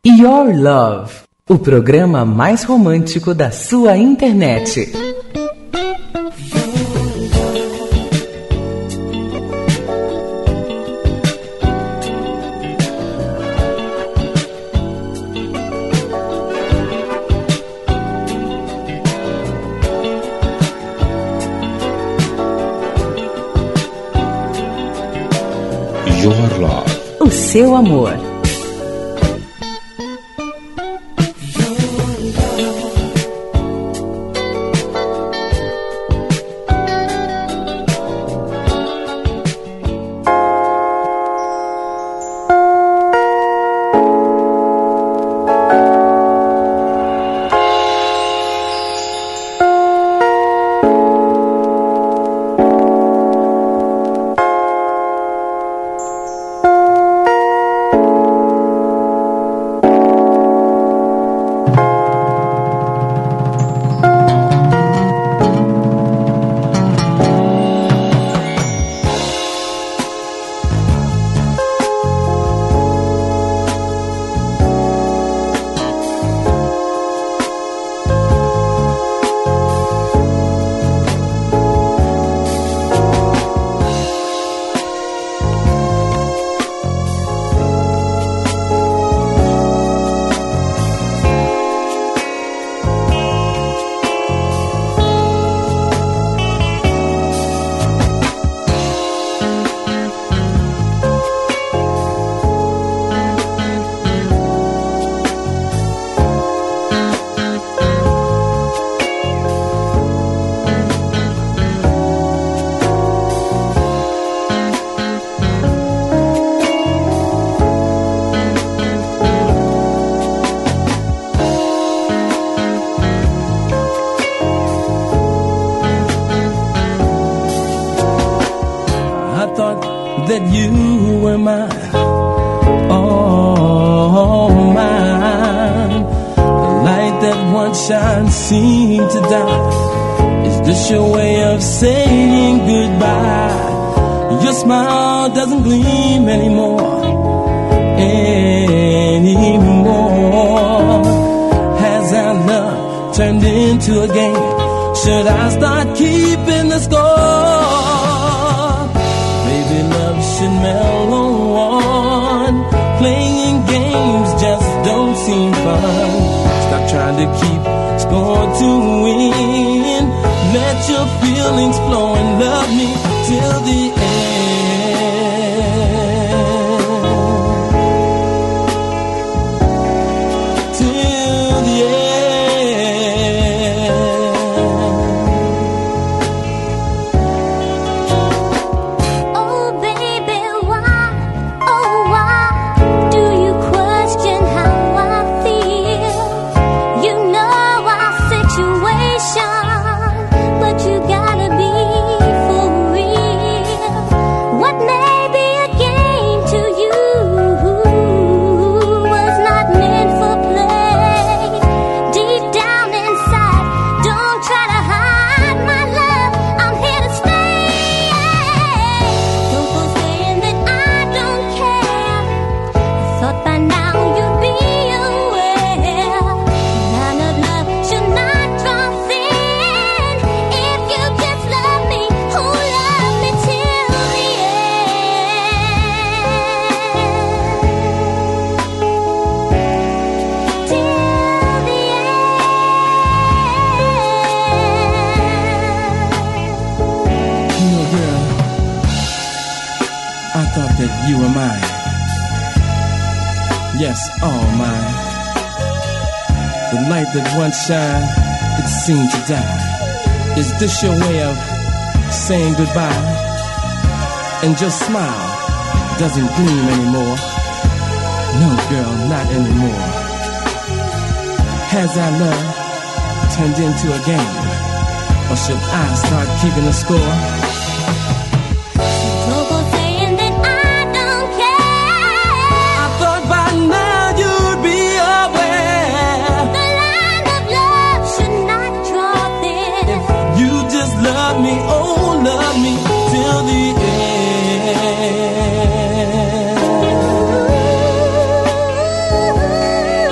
Your Love, o programa mais romântico da sua internet. Your Love, o seu amor. That you were mine, all mine. The light that once shined seemed to die. Is this your way of saying goodbye? Your smile doesn't gleam anymore. Has our love turned into a game? Should I start keeping the score? Love should mellow on. Playing games just don't seem fun. Stop trying to keep score to win. Let your feelings flow and love me till the end. Till the end. You were mine, yes, all mine. The light that once shined, it seemed to die. Is this your way of saying goodbye? And your smile doesn't gleam anymore. No, girl, not anymore. Has our love turned into a game? Or should I start keeping the score? Love me, oh, love me till the end.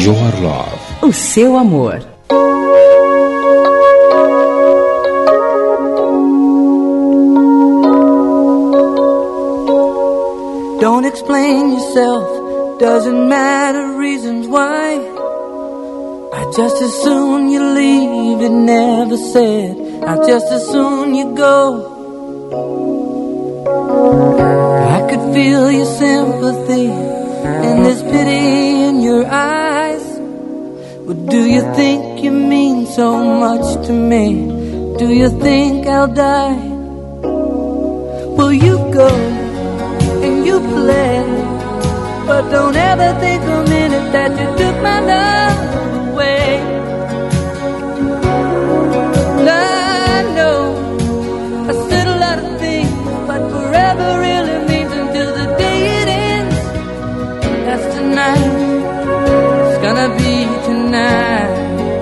Your Love. O seu amor. Don't explain yourself, doesn't matter reasons why. I'd just as soon you leave it never said. I'd just as soon you go. I could feel your sympathy and this pity in your eyes. But do you think you mean so much to me? Do you think I'll die? Will you go and you play? But don't ever think a minute that you took my love away. I know I said a lot of things, but forever really means until the day it ends. That's tonight, it's gonna be tonight.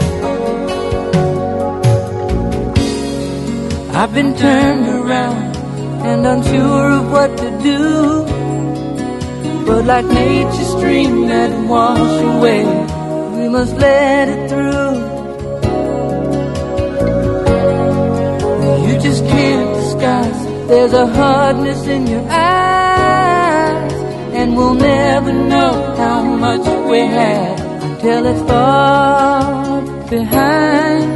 I've been turned around and unsure of what to do, but like nature's stream that wash away, we must let it through. You just can't disguise, there's a hardness in your eyes, and we'll never know how much we had until it's far behind.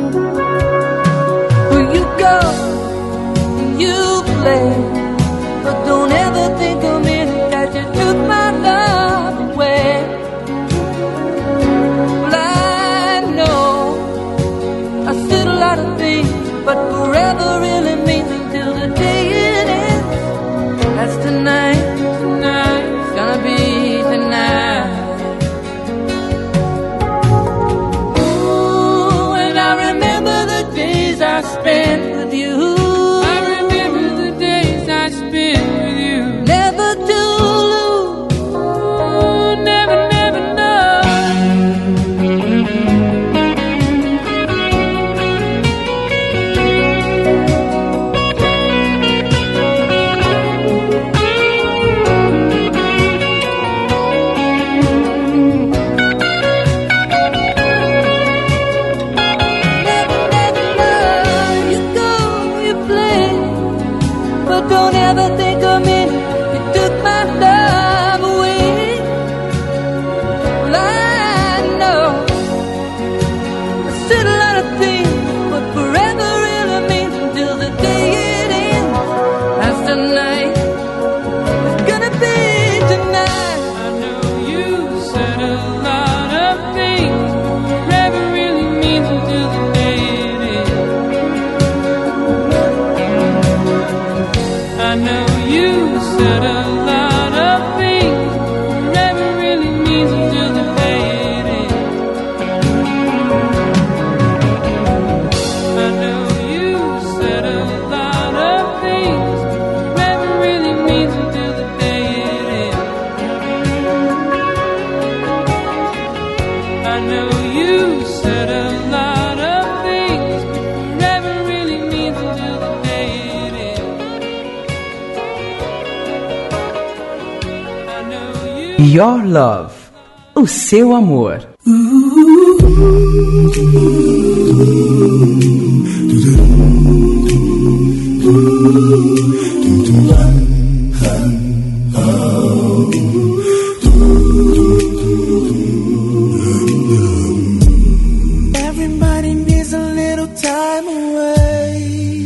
Will you go, you play, but don't ever think of me that you took my love away. Well, I know I said a lot of things, but forever really means until the day it ends. That's tonight, tonight, it's gonna be tonight. Ooh, and I remember the days I spent with you. I remember the days I spent with you. Never to lose, ooh, never, never know. Don't ever think of me, you took my love away. Well, I know I said a lot of things, but forever really means until the day it ends. That's tonight, it's gonna be tonight. I know you said a lot of things, forever really means until the day it ends. I know you said a lot of things, forever really means until the day it ends. I know you said a lot of things, forever really means until the day it ends. I know you said a lot of things, forever really means until the day it ends. Your Love. O seu amor. Everybody needs a little time away.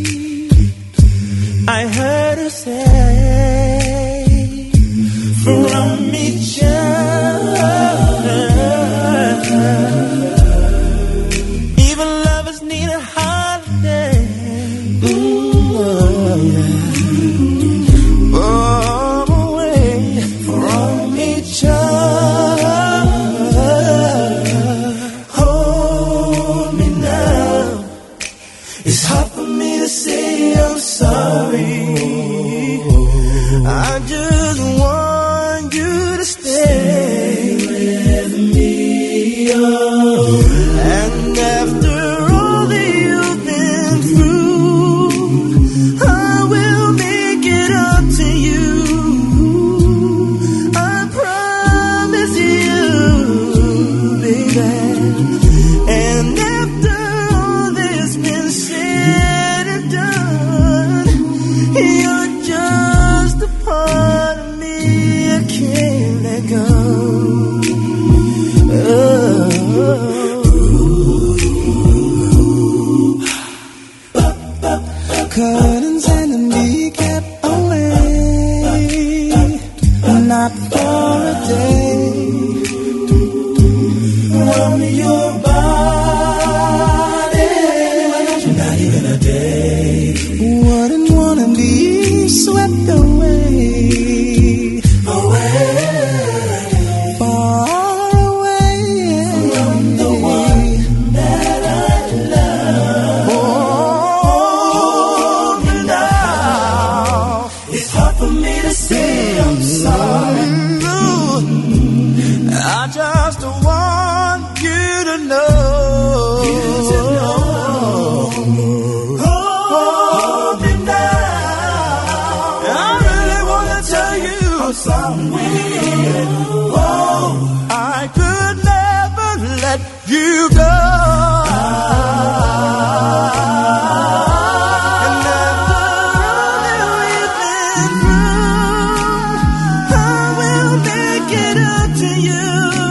I heard her say from each other. Even lovers need a holiday. Away from each other. Hold me now. It's hard for me to say I'm sorry. I just want you to stay with me. And after all that you've been through, I will make it up to you. I promise you. curtains and be kept away, not for a day. From your body, not even a day. Wouldn't wanna be swept away, far away from the one that I love. Oh, now it's hard for me to say I'm sorry. I just want you to know. Hold me now. I really want to tell you something. Oh, I could never let you go. And after all that we've been through, I will make it up to you.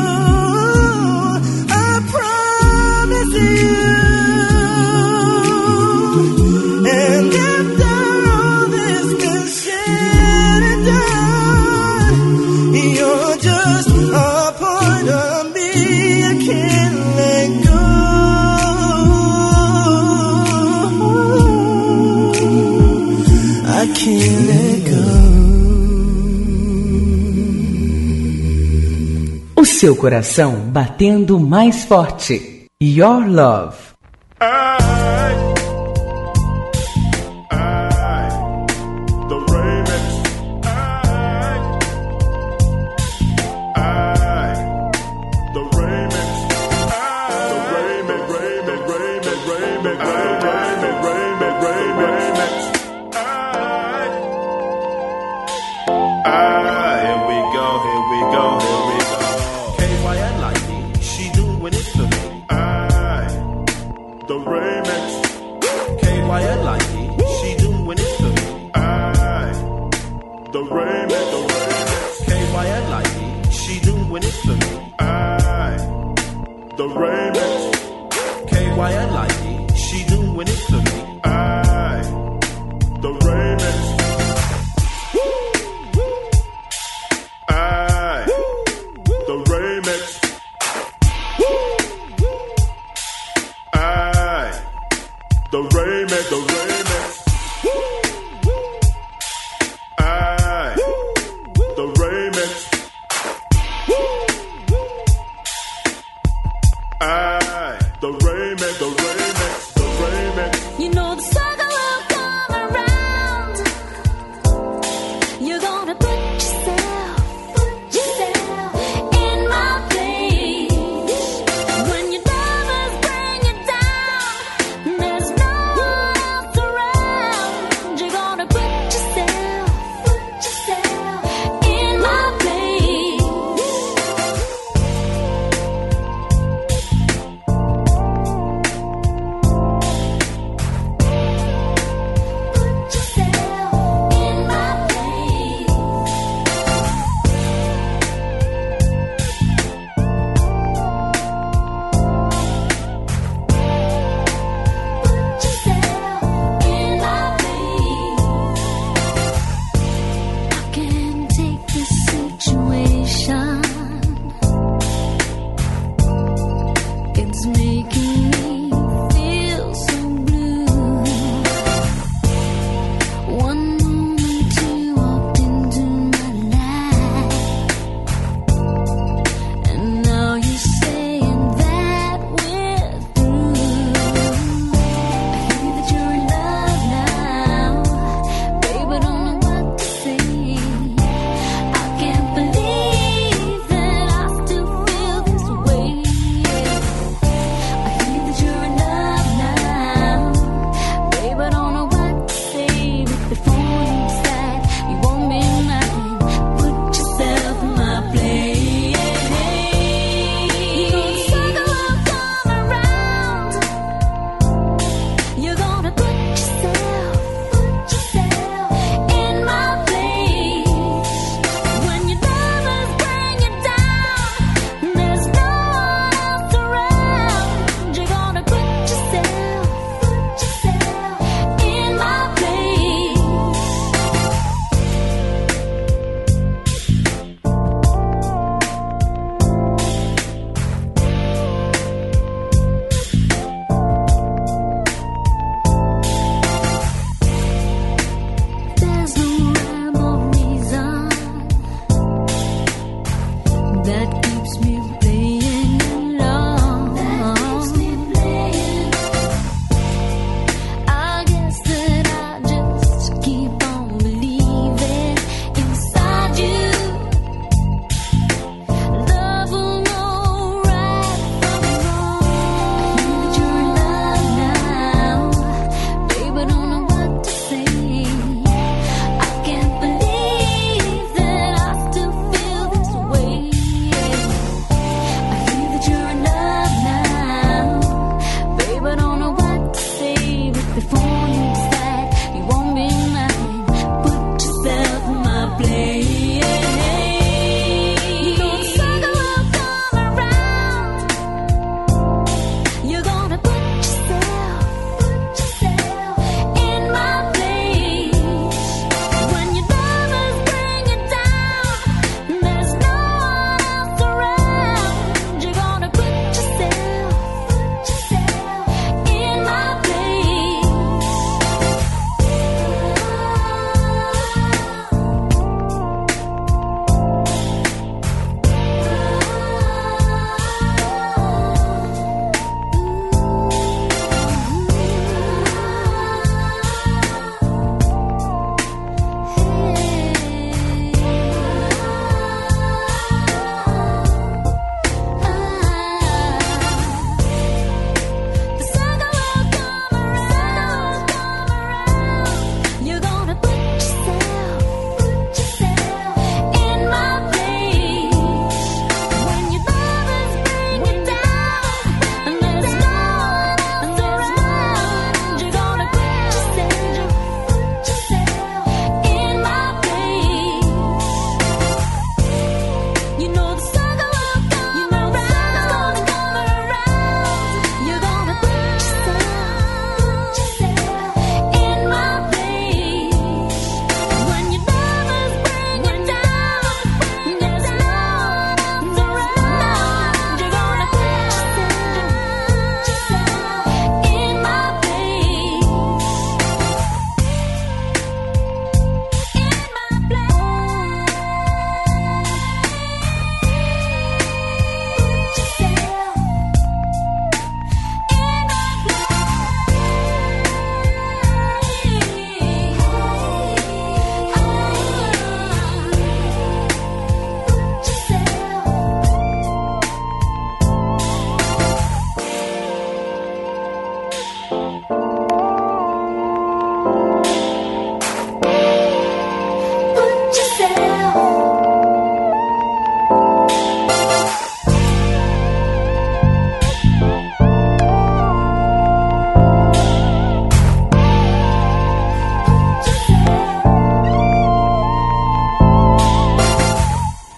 And after all this good said and done, you're just a part of me I can't let go. I can't let go. O seu coração batendo mais forte. Your Love. You're gonna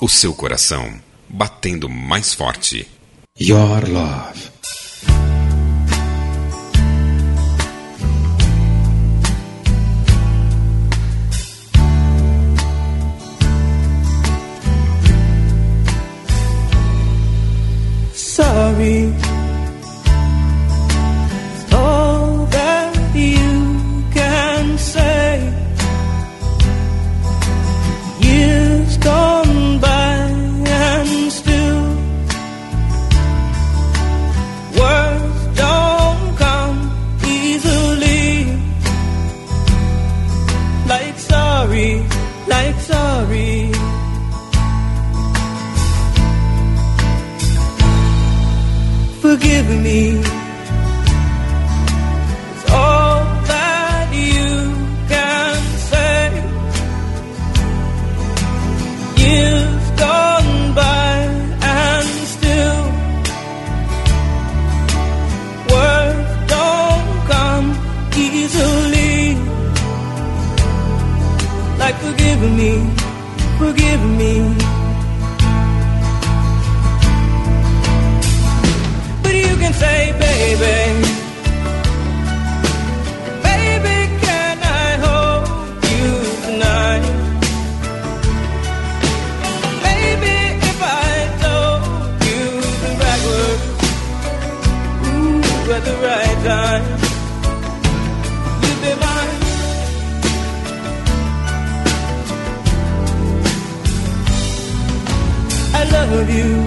seu coração batendo mais forte. Your Love. Sorry, it's all that you can say. Years gone by and still words don't come easily. Like sorry, like sorry. Forgive me, it's all that you can say. Years gone by and still words don't come easily. Like forgive me, forgive me. Say, baby, baby, can I hold you tonight? Baby, if I told you the right words, ooh, at the right time, you'd be mine. I love you.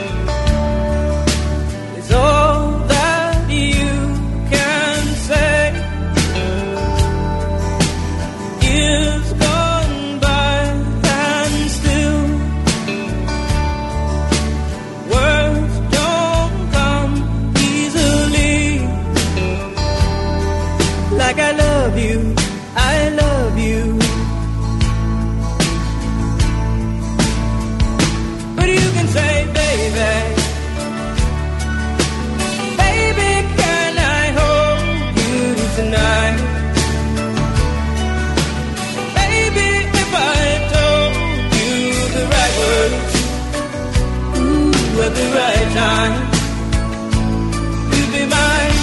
At the right time, you'll be mine.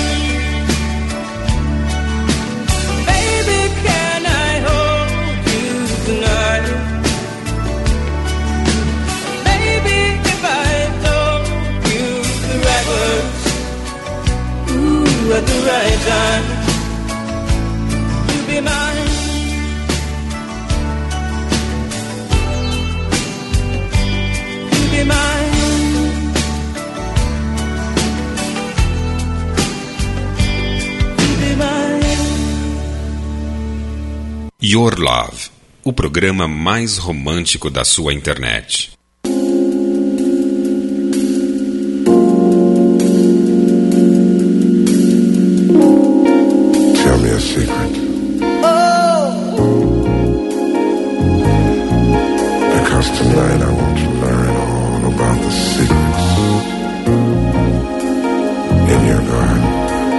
Baby, can I hold you tonight? Baby, if I told you the right words, ooh, at the right time, you'll be mine. You'll be mine. Your Love, o programa mais romântico da sua internet. Tell me a secret. Because tonight I want to learn all about the secrets in your garden.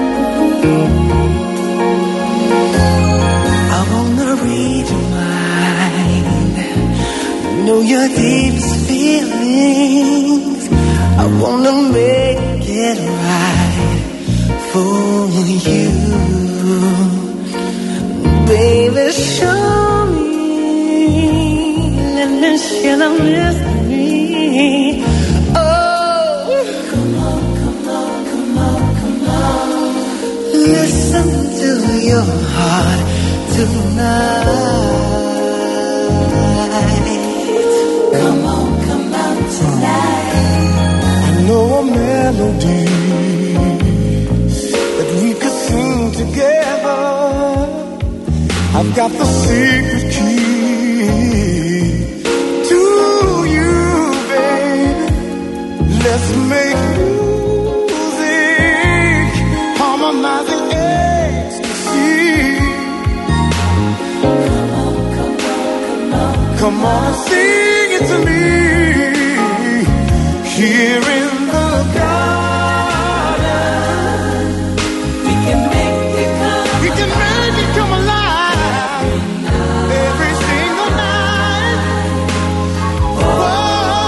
Read your mind, know your deepest feelings. I wanna make it right for you, baby. Show me, let me share the mystery. Oh, come on, come on, come on, come on. Listen to your heart tonight. Come on tonight. I know a melody that we could sing together. I've got the secret key to you, baby. Let's make music, harmonizing ecstasy. Come on, sing it to me. Here in the garden, we can make it come. We can make it come alive every single night. Whoa.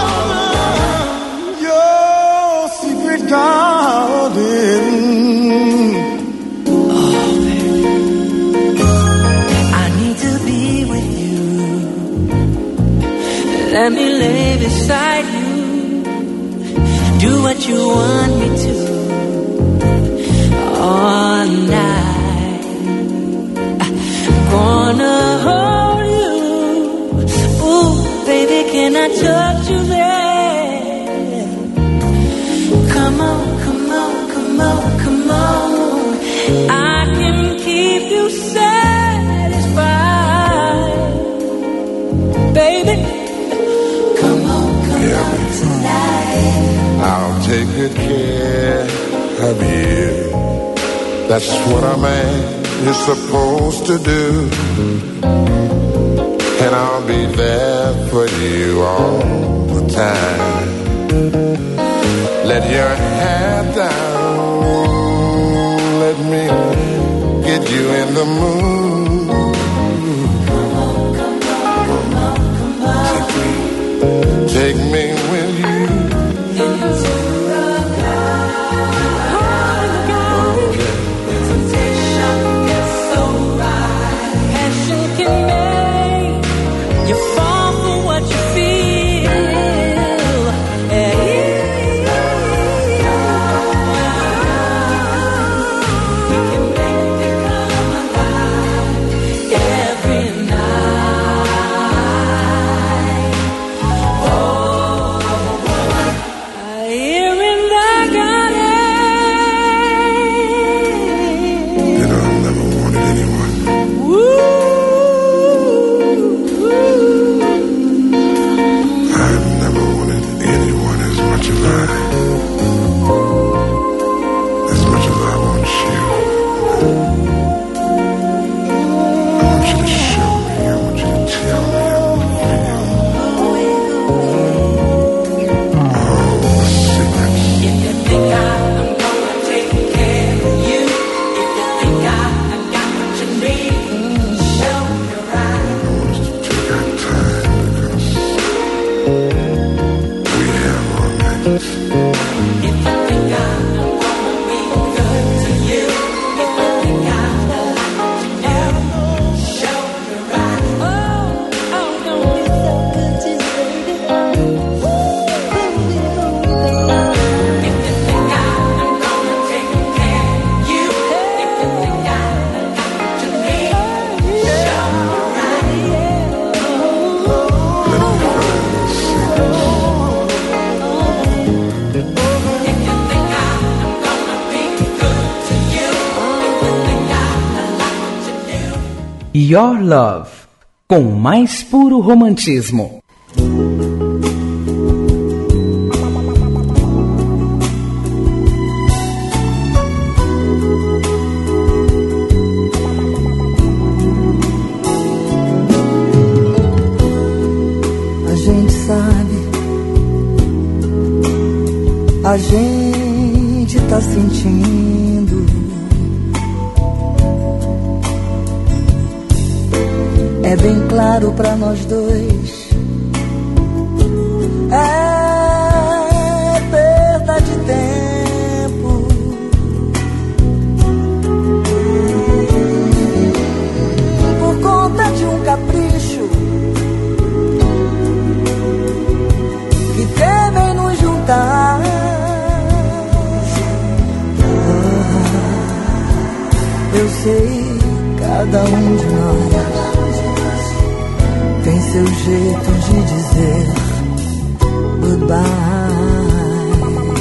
Let me lay beside you. Do what you want me to all night. I'm gonna hold you. Ooh, baby, can I touch you there? Come on, come on, come on, come on. I can keep you satisfied, baby. Come on tonight. I'll take good care of you. That's what a man is supposed to do. And I'll be there for you all the time. Let your hair down. Let me get you in the mood. Take me with you. Your Love, com o mais puro romantismo. A gente sabe, a gente tá sentindo. É bem claro pra nós dois. É perda de tempo. Por conta de um capricho que temem nos juntar. Eu sei, cada um de nós tem seu jeito de dizer goodbye.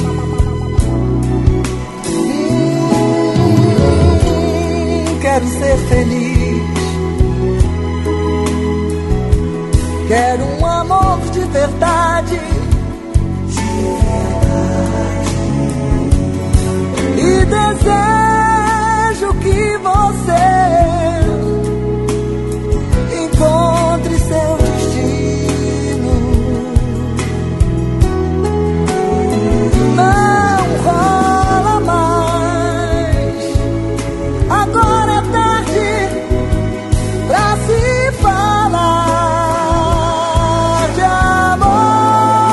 Quero ser feliz. Quero um amor de verdade. E desejo que você encontre seu destino. Não rola mais. Agora é tarde pra se falar de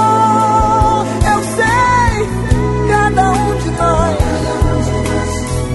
amor. Eu sei, cada um de nós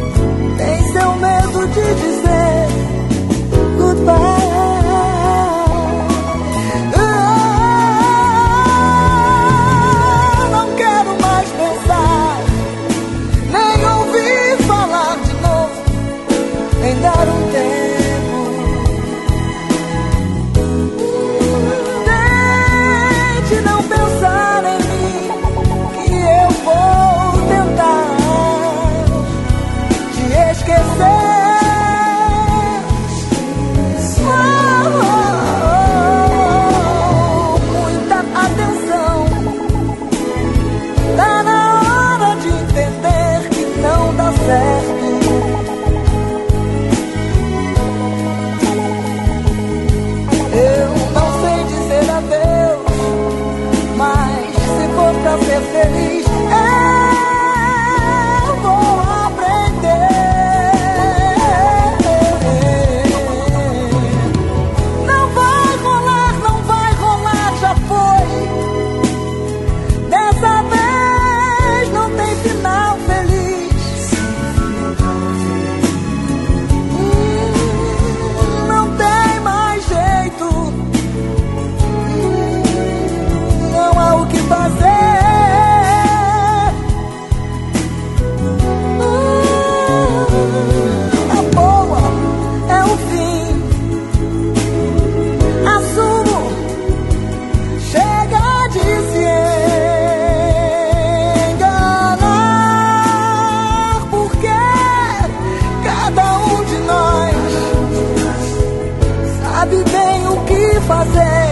fazer.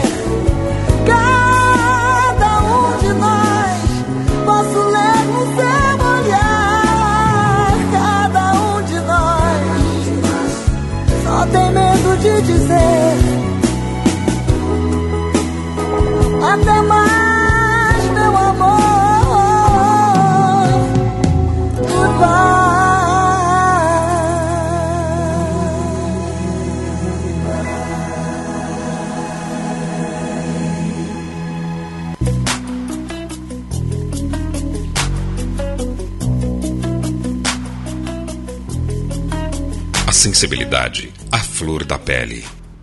Cada um de nós, posso ler no seu olhar. Cada um de nós só tem medo de dizer até mais, meu amor. Goodbye. Sensibilidade, a flor da pele.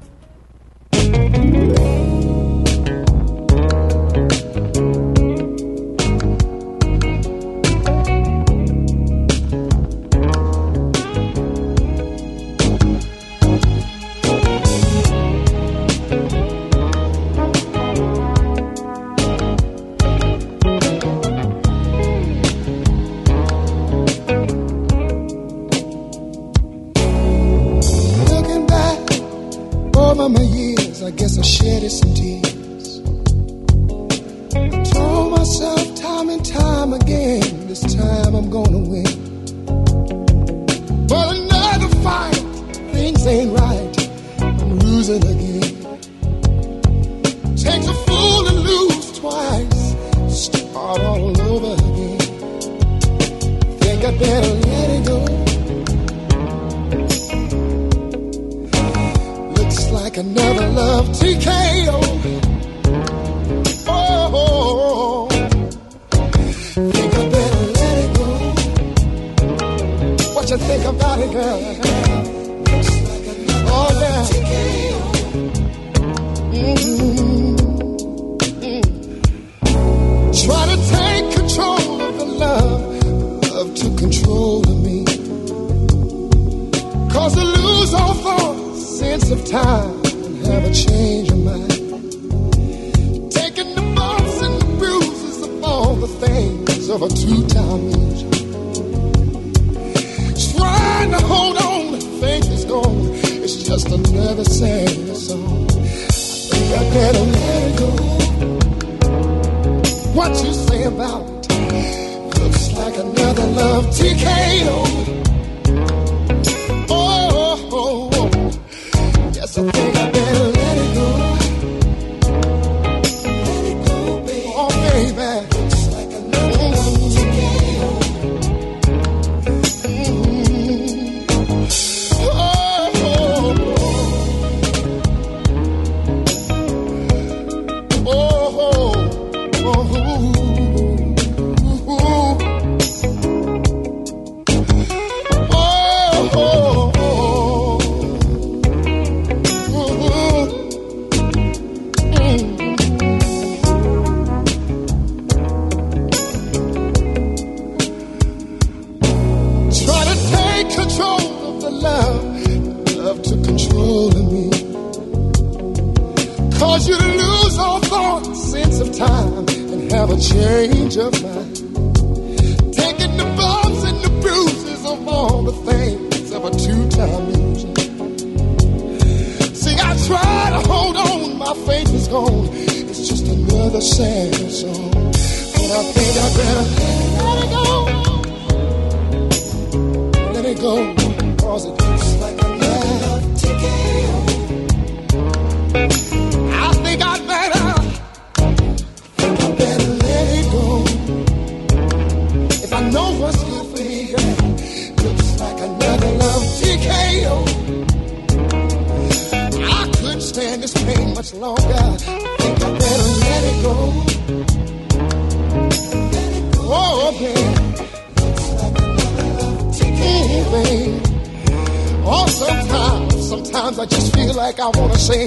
Sometimes I just feel like I wanna say,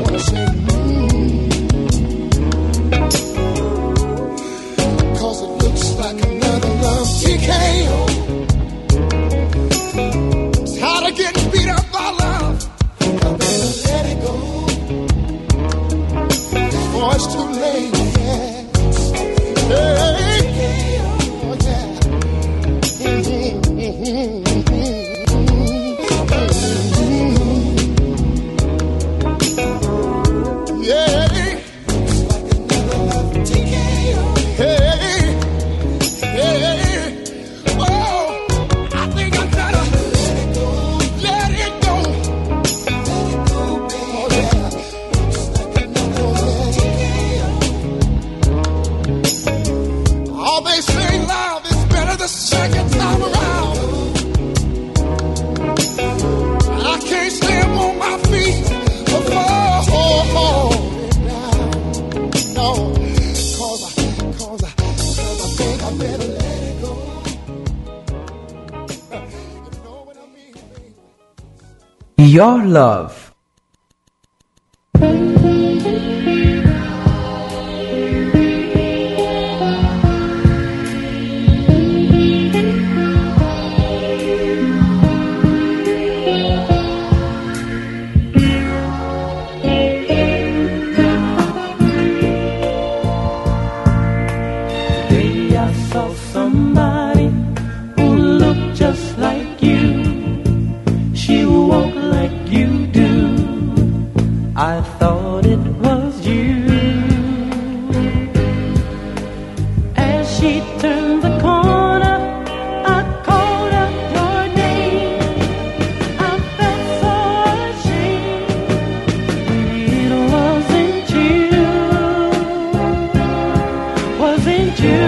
cause it looks like another love TKO. Tired of getting beat up by love, I better let it go. Oh, it's too late, yeah. Hey, oh, yeah. Your Love. I thought it was you. As she turned the corner, I called out your name. I felt so ashamed. It wasn't you. Wasn't you?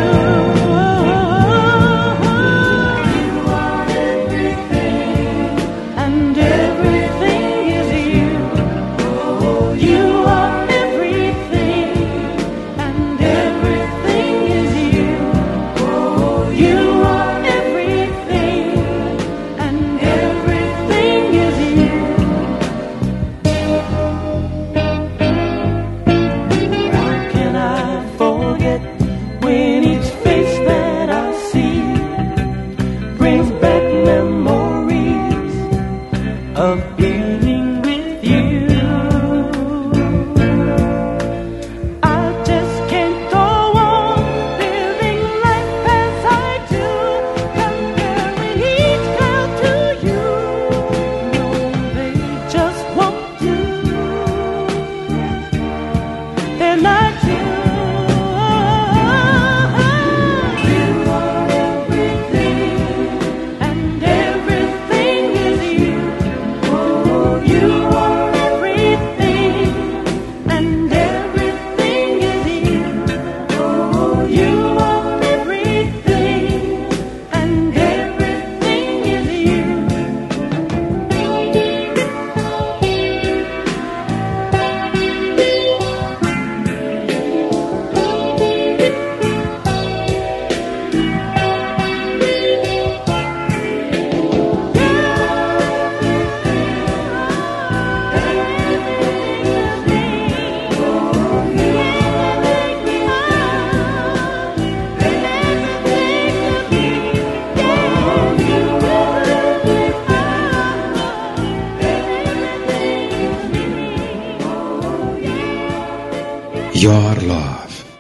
Your Love.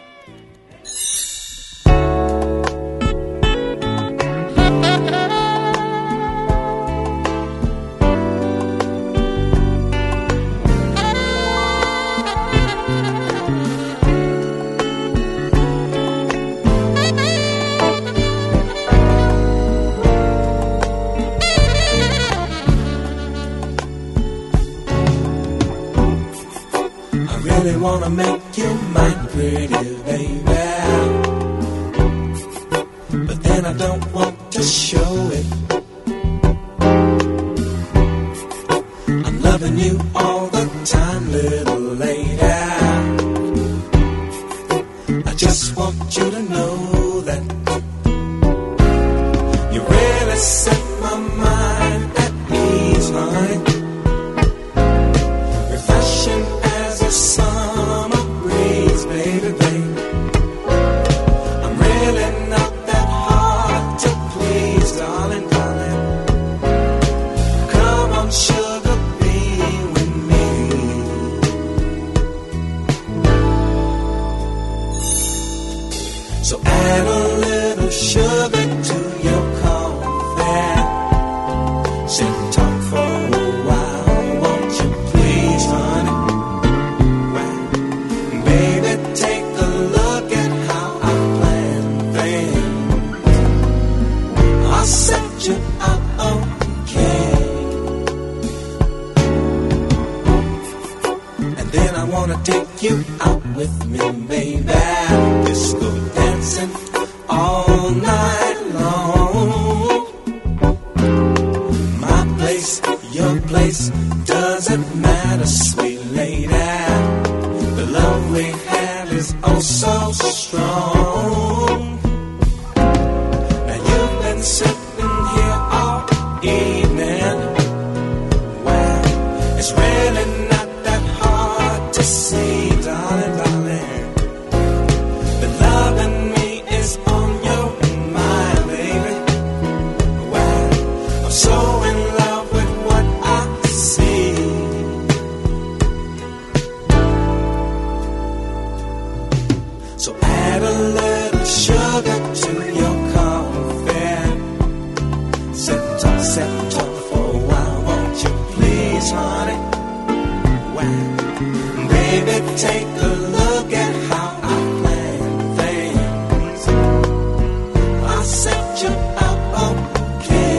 Really wanna make you mine, pretty baby, but then I don't want to show it. I'm loving you all the time, little lady. I just want you to know that you really set my mind at ease, honey. Refreshing as a summer breeze, baby, baby. I'm really not that hard to please, darling, darling. Come on, sugar, be with me. So add a little sugar to your coffee. Sit and talk for a while, won't you please, honey? Baby, take a look at how I plan things. I'll set you up okay. And then I wanna take you out with me, baby. Disco dancing all night long. My place, your place, doesn't matter, sweet lady. The love we have is oh so strong. Now you've been sitting here all evening. Well, see, darling, darling, that loving me is on your mind, baby. Well, I'm so in love with what I see. So add a little sugar to your coffee. Sit talk for a while, won't you please, honey? Well, baby, take a look at how I plan things. I set you up okay.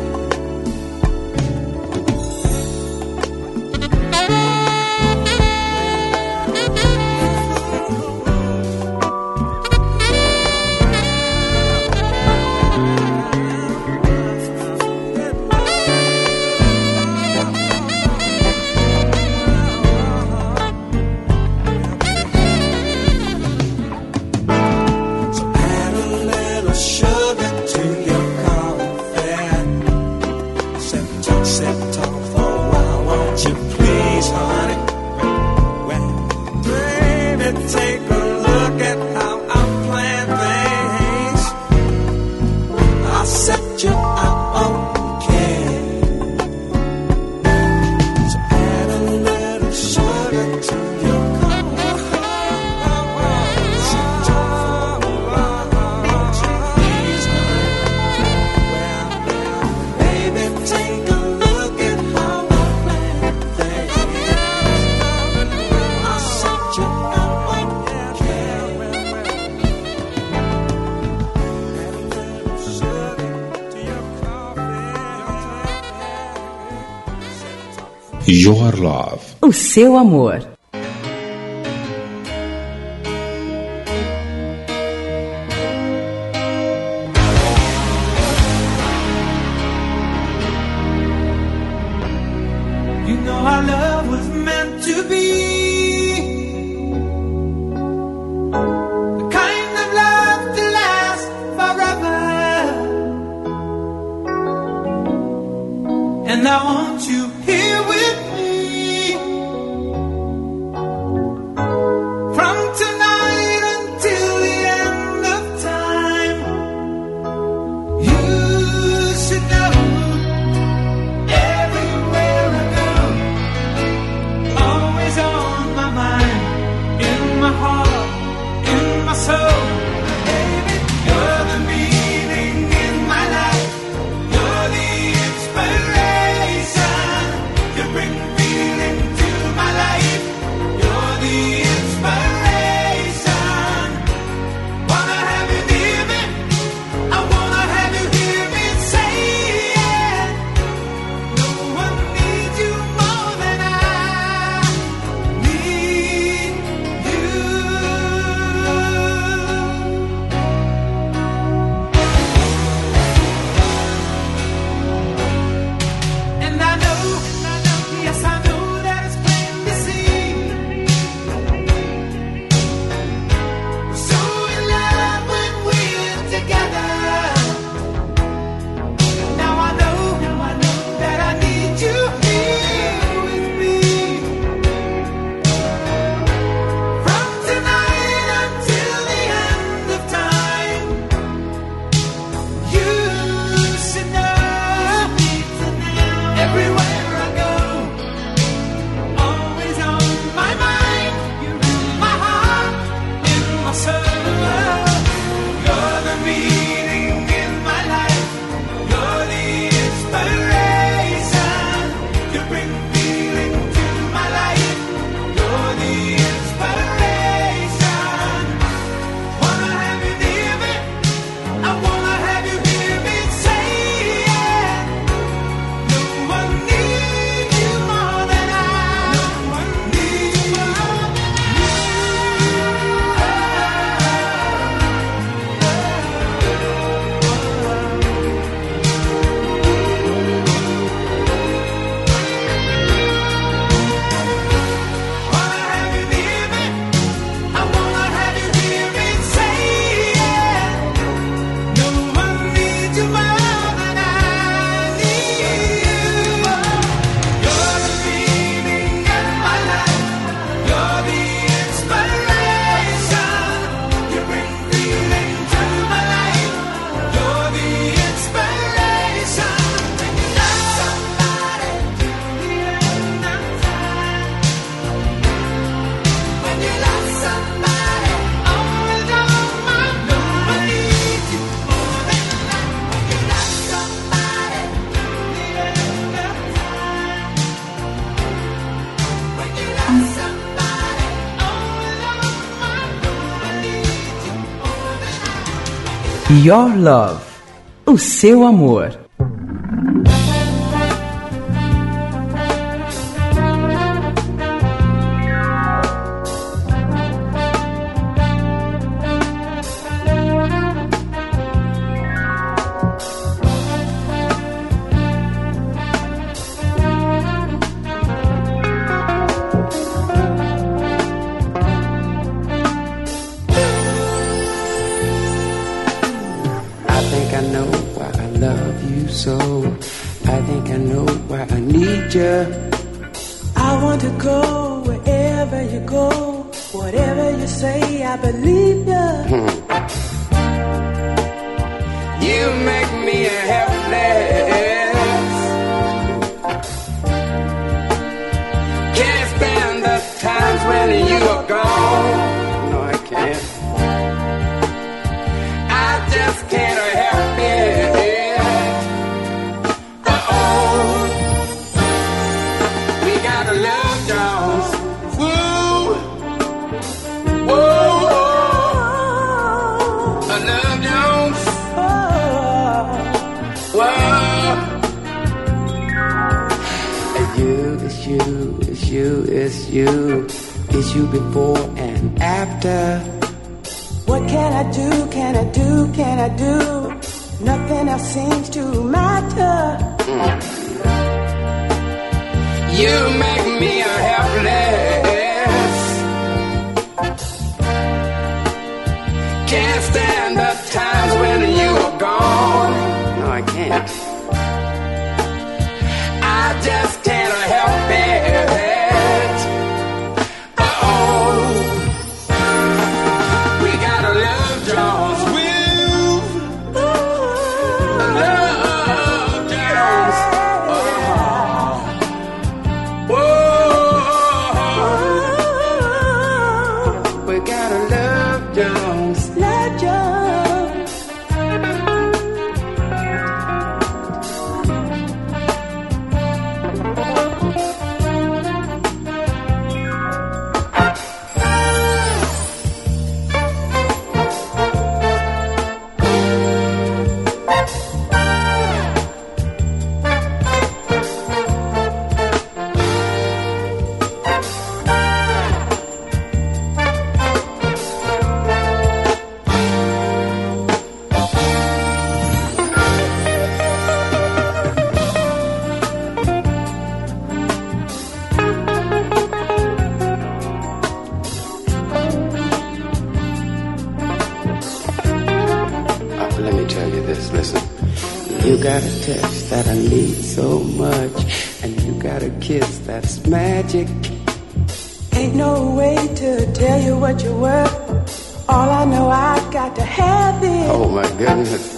Your Love. O seu amor. You know our love was meant to be the kind of love to last forever. And I want you here with me from tonight until the end of time. You should know everywhere I go, always on my mind, in my heart, in my soul. Baby, you're the meaning in my life, you're the inspiration. Your Love, o seu amor. So I think I know why I need you. I want to go wherever you go. Whatever you say, I believe you. You make me helpless. Can't stand the times when you are gone. No, I can't. I just can't help it. It's you before and after. What can I do, can I do, can I do? Nothing else seems to matter. You make me helpless. Can't stand the times when you are gone. No, I can't. I just can't help it. Kiss that's magic. Ain't no way to tell you what you're worth. All I know, I got to have it. Oh my goodness.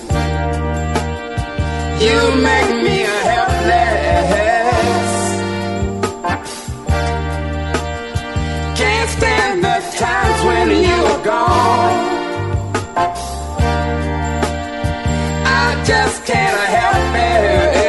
You make me helpless. Can't stand the times when you are gone. I just can't help it.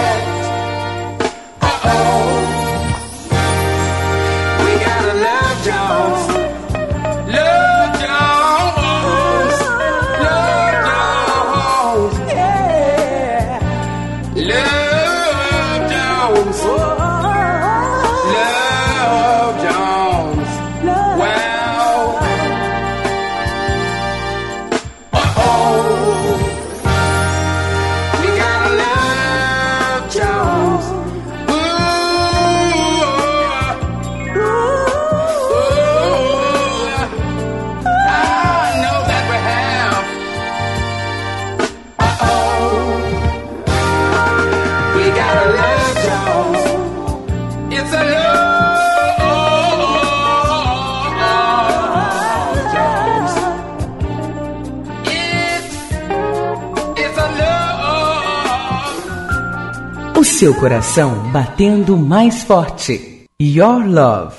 O seu coração batendo mais forte. Your Love.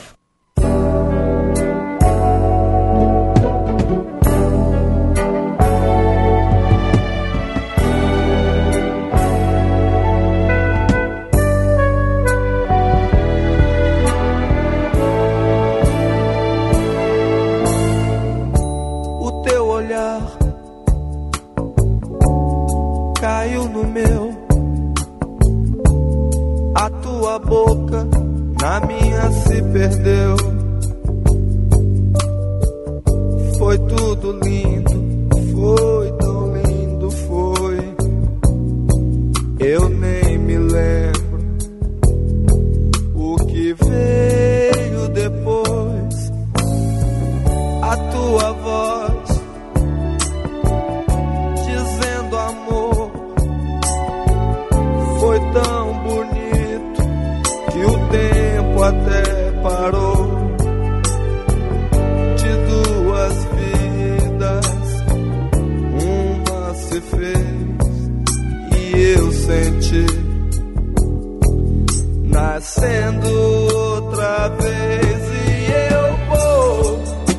O teu olhar perdeu. Foi tudo lindo, foi tão lindo, foi. Eu nem me lembro o que veio depois. A tua voz dizendo amor foi tão bonito que o tempo até parou. De duas vidas, uma se fez e eu senti nascendo outra vez. E eu vou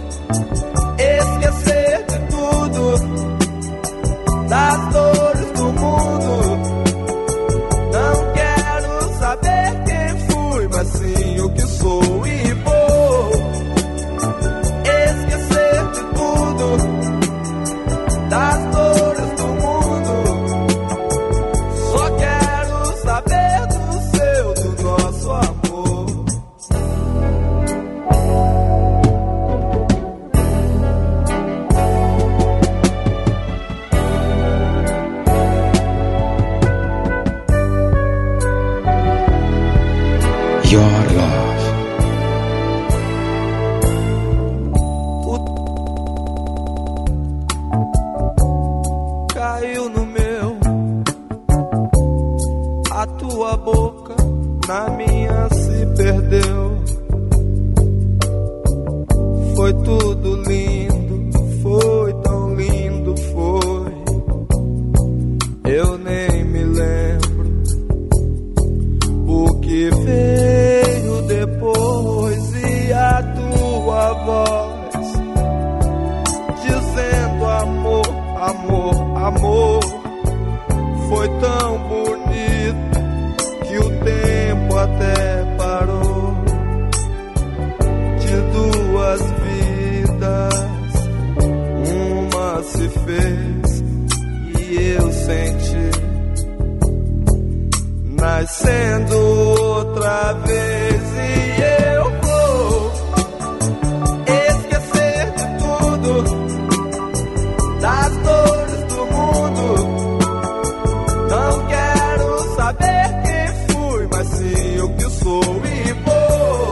esquecer de tudo, das dores do mundo. Não quero saber quem fui, mas sim o que sou. E vou esquecer de tudo, das dores do mundo. Só quero saber do seu, do nosso amor. Your Love. Caiu no meu, a tua boca na minha se perdeu. Foi tudo lindo, foi tão lindo, foi. Eu nem me lembro o que veio depois. E a tua voz dizendo amor, amor, amor foi tão bonito que o tempo até parou. De duas vidas, uma se fez e eu senti nascendo outra vez. E eu vou esquecer de tudo, das dores do mundo. Não quero saber quem fui, mas sim o que sou. E vou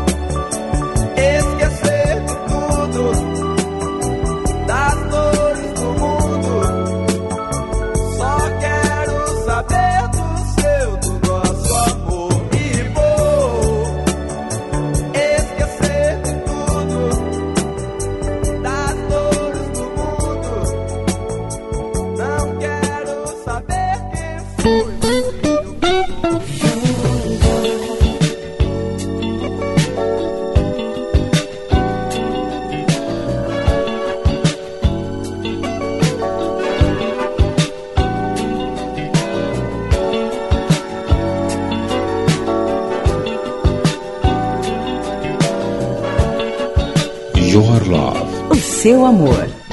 esquecer de tudo, das dores do mundo. Só quero saber do seu, do nosso amor. E vou esquecer de tudo, das dores do mundo. Não quero saber quem fui. Your Love. O seu amor.